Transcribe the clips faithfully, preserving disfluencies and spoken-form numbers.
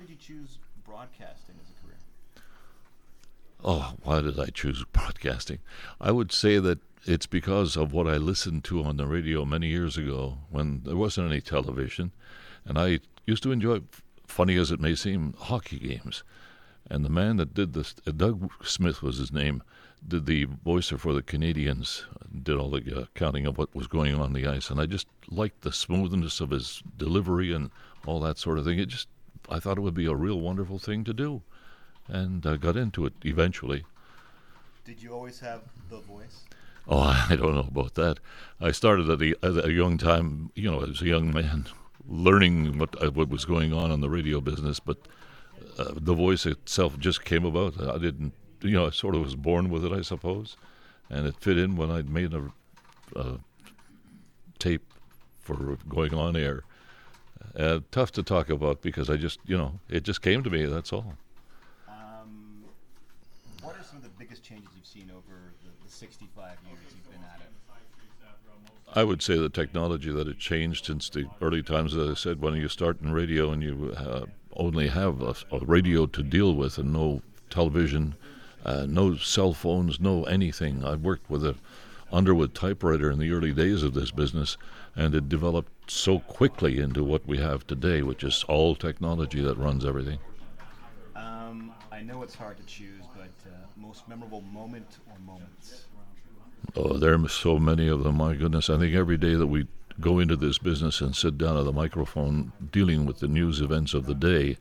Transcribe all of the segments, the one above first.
did you choose broadcasting as a career? Oh, why did I choose broadcasting? I would say that it's because of what I listened to on the radio many years ago when there wasn't any television. And I used to enjoy, funny as it may seem, hockey games. And the man that did this, uh, Doug Smith was his name, did the voicer for the Canadians, did all the uh, counting of what was going on the ice. And I just liked the smoothness of his delivery and all that sort of thing. It just, I thought it would be a real wonderful thing to do. And I got into it eventually. Did you always have the voice? Oh, I don't know about that. I started at a, at a young time, you know, as a young man, learning what uh, what was going on in the radio business, but uh, the voice itself just came about. I didn't, you know, I sort of was born with it, I suppose, and it fit in when I'd made a, a tape for going on air. Uh, tough to talk about because I just, you know, it just came to me, that's all. Um, what are some of the biggest changes you've seen over the, the sixty-five years you've been at it? I would say the technology that had changed since the early times, as I said, when you start in radio and you uh, only have a, a radio to deal with and no television, uh, no cell phones, no anything. I worked with a Underwood typewriter in the early days of this business, and it developed so quickly into what we have today, which is all technology that runs everything. Um, I know it's hard to choose, but uh, most memorable moment or moments? Oh, there are so many of them. My goodness, I think every day that we go into this business and sit down at the microphone dealing with the news events of the day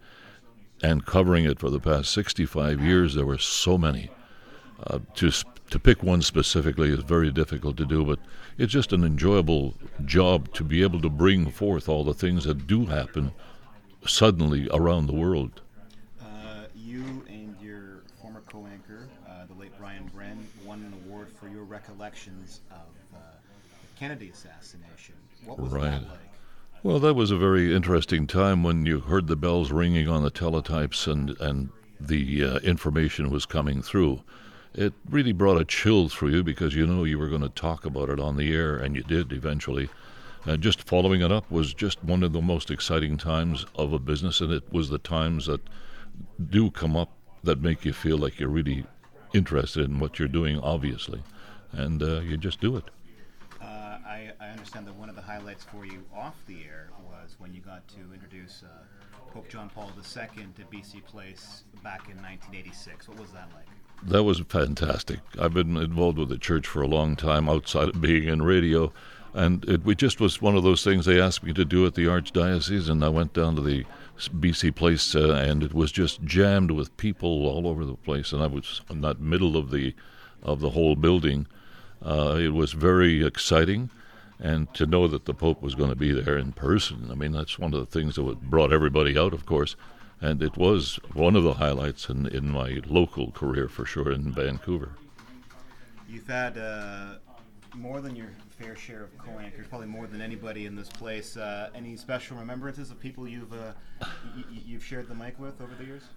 and covering it for the past sixty-five years, there were so many. Uh, to to pick one specifically is very difficult to do, but it's just an enjoyable job to be able to bring forth all the things that do happen suddenly around the world. Uh, you and your former co-anchor, uh, the late Brian Bren, won an award for your recollections of uh, the Kennedy assassination. What was Right. that like? Well, that was a very interesting time when you heard the bells ringing on the teletypes and, and the uh, information was coming through. It really brought a chill through you because you know you were going to talk about it on the air, and you did eventually. And just following it up was just one of the most exciting times of a business, and it was the times that do come up that make you feel like you're really interested in what you're doing, obviously, and uh, you just do it. Uh, I, I understand that one of the highlights for you off the air was when you got to introduce uh, Pope John Paul the Second to B C Place back in nineteen eighty-six. What was that like? That was fantastic. I've been involved with the church for a long time outside of being in radio, and it we just was one of those things they asked me to do at the Archdiocese, and I went down to the B C Place, uh, and it was just jammed with people all over the place, and I was in that middle of the of the whole building. Uh, it was very exciting, and to know that the Pope was going to be there in person, I mean, that's one of the things that brought everybody out, of course. And it was one of the highlights in, in my local career, for sure, in Vancouver. You've had uh, more than your fair share of co-anchors, probably more than anybody in this place. Uh, any special remembrances of people you've uh, y- y- you've shared the mic with over the years?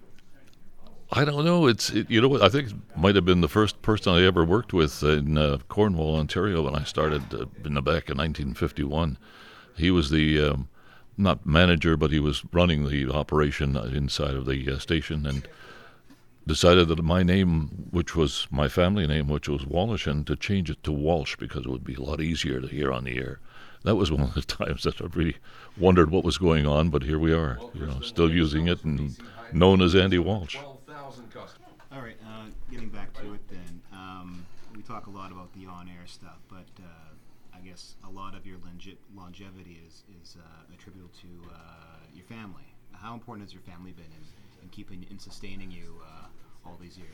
I don't know. It's it, you know what I think it might have been the first person I ever worked with in uh, Cornwall, Ontario, when I started uh, in the back in nineteen fifty-one. He was the um, not manager, but he was running the operation inside of the uh, station, and decided that my name, which was my family name, which was Wallishan, to change it to Walsh because it would be a lot easier to hear on the air. That was one of the times that I really wondered what was going on, but here we are, you know, still using it and known as Andy Walsh. All right, uh, getting back to it then. Um, we talk a lot about the on-air stuff, but uh, I guess a lot of your longe- longevity is, is uh, attributable to uh, your family. How important has your family been in, in keeping and sustaining you uh, all these years?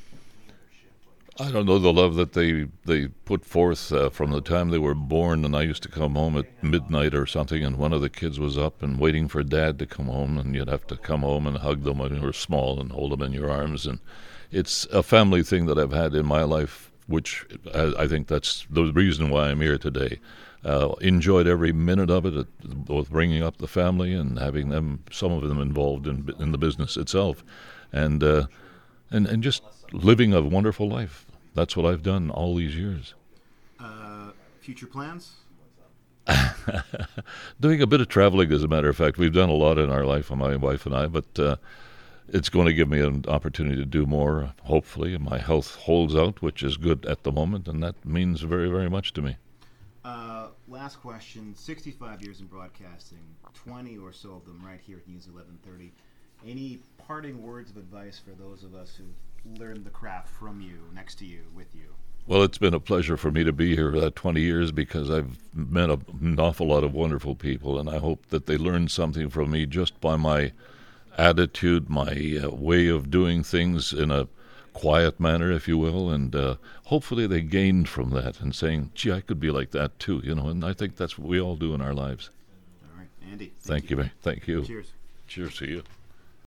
I don't know the love that they they put forth uh, from the time they were born, and I used to come home at midnight or something, and one of the kids was up and waiting for Dad to come home, and you'd have to come home and hug them when they were small and hold them in your arms. And it's a family thing that I've had in my life, which I, I think that's the reason why I'm here today. Uh, enjoyed every minute of it, both bringing up the family and having them, some of them involved in in the business itself, and uh, and and just living a wonderful life. That's what I've done all these years. Uh, future plans? Doing a bit of traveling, as a matter of fact. We've done a lot in our life, my wife and I, but uh, it's going to give me an opportunity to do more, hopefully. My health holds out, which is good at the moment, and that means very, very much to me. Uh, last question. sixty-five years in broadcasting, twenty or so of them right here at News eleven thirty. Any parting words of advice for those of us who've learned the craft from you, next to you, with you? Well, it's been a pleasure for me to be here for that twenty years because I've met a, an awful lot of wonderful people, and I hope that they learned something from me just by my attitude, my uh, way of doing things in a quiet manner, if you will, and uh, hopefully they gained from that and saying, gee, I could be like that too, you know, and I think that's what we all do in our lives. All right, Andy. Thank, thank you. you. Thank you. Cheers. Cheers to you.